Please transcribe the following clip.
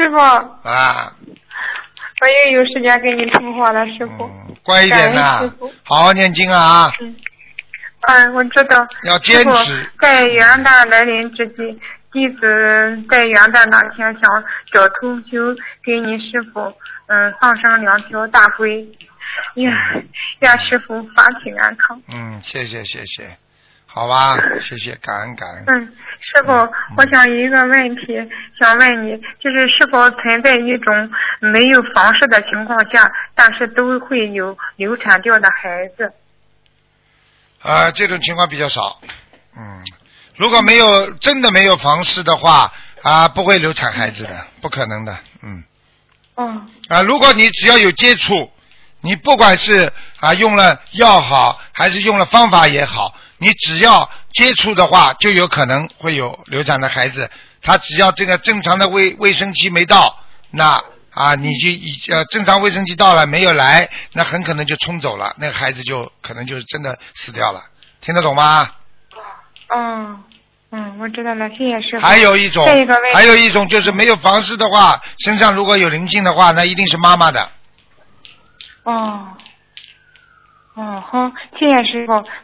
师傅。 啊。 我也有时间跟你通话了，师傅。 乖一点呐，好好念经啊。 我知道。 要坚持。 在元旦来临之际，弟子在元旦那天想找同修给你师傅放上2条大龟，愿师傅法体安康。 谢谢，好吧，谢谢，感恩。 师傅，我想有一个问题想问你，就是是否存在一种没有房事的情况下，但是都会有流产掉的孩子？ 这种情况比较少。如果真的没有房事的话不会流产孩子的，不可能的。如果你只要有接触，你不管是用了药好还是用了方法也好，你只要接触的话就有可能会有流产的孩子。他只要这个正常的卫生期没到，那你就正常卫生期到了没有来，那很可能就冲走了，那个孩子就可能就真的死掉了。听得懂吗？ 我知道了，谢谢师傅。 还有一种就是没有房事的话，身上如果有灵性的话，那一定是妈妈的。 好，谢谢师傅。